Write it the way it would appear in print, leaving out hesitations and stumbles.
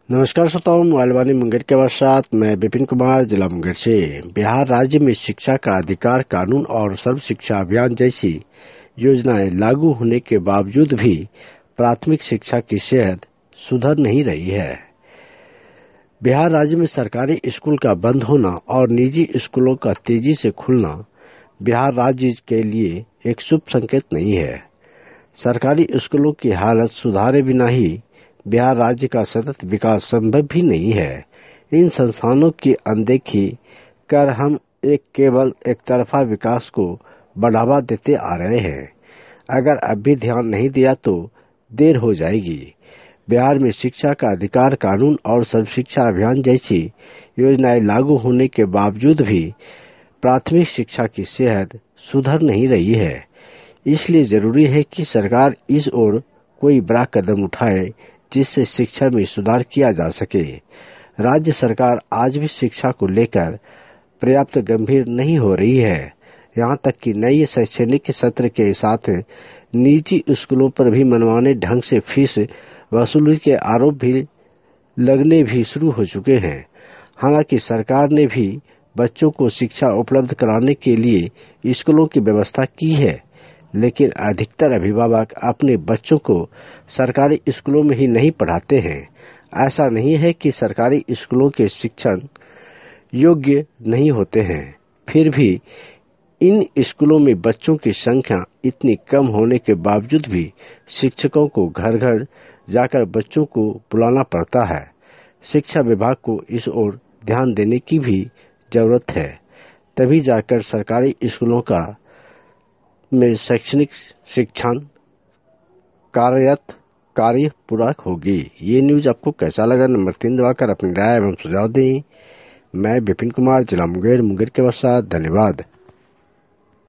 नमस्कार श्रोताओं, मोबाइल मुंगेर के साथ मैं विपिन कुमार, जिला मुंगेर से। बिहार राज्य में शिक्षा का अधिकार कानून और सर्व शिक्षा अभियान जैसी योजनाएं लागू होने के बावजूद भी प्राथमिक शिक्षा की सेहत सुधर नहीं रही है। बिहार राज्य में सरकारी स्कूल का बंद होना और निजी स्कूलों का तेजी से खुलना बिहार राज्य के लिए एक शुभ संकेत नहीं है। सरकारी स्कूलों की हालत सुधारे बिना ही बिहार राज्य का सतत विकास संभव भी नहीं है। इन संस्थानों की अनदेखी कर हम केवल एक तरफा विकास को बढ़ावा देते आ रहे हैं। अगर अब भी ध्यान नहीं दिया तो देर हो जाएगी। बिहार में शिक्षा का अधिकार कानून और सर्व शिक्षा अभियान जैसी योजनाएं लागू होने के बावजूद भी प्राथमिक शिक्षा की सेहत सुधर नहीं रही है। इसलिए जरूरी है कि सरकार इस ओर कोई बड़ा कदम उठाए जिससे शिक्षा में सुधार किया जा सके। राज्य सरकार आज भी शिक्षा को लेकर पर्याप्त गंभीर नहीं हो रही है। यहाँ तक कि नई शैक्षणिक सत्र के साथ निजी स्कूलों पर भी मनमाने ढंग से फीस वसूली के आरोप भी लगने भी शुरू हो चुके हैं। हालांकि सरकार ने भी बच्चों को शिक्षा उपलब्ध कराने के लिए स्कूलों की व्यवस्था की है, लेकिन अधिकतर अभिभावक अपने बच्चों को सरकारी स्कूलों में ही नहीं पढ़ाते हैं। ऐसा नहीं है कि सरकारी स्कूलों के शिक्षण योग्य नहीं होते हैं, फिर भी इन स्कूलों में बच्चों की संख्या इतनी कम होने के बावजूद भी शिक्षकों को घर घर जाकर बच्चों को बुलाना पड़ता है। शिक्षा विभाग को इस ओर ध्यान देने की भी जरूरत है, तभी जाकर सरकारी स्कूलों का में शैक्षणिक शिक्षण कार्य पूरा होगी। ये न्यूज आपको कैसा लगा? नंबर 3 दबाकर अपनी राय एवं सुझाव दें। मैं विपिन कुमार, जिला मुंगेर के साथ। धन्यवाद।